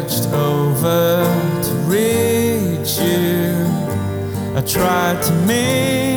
reached over to reach you. I tried to make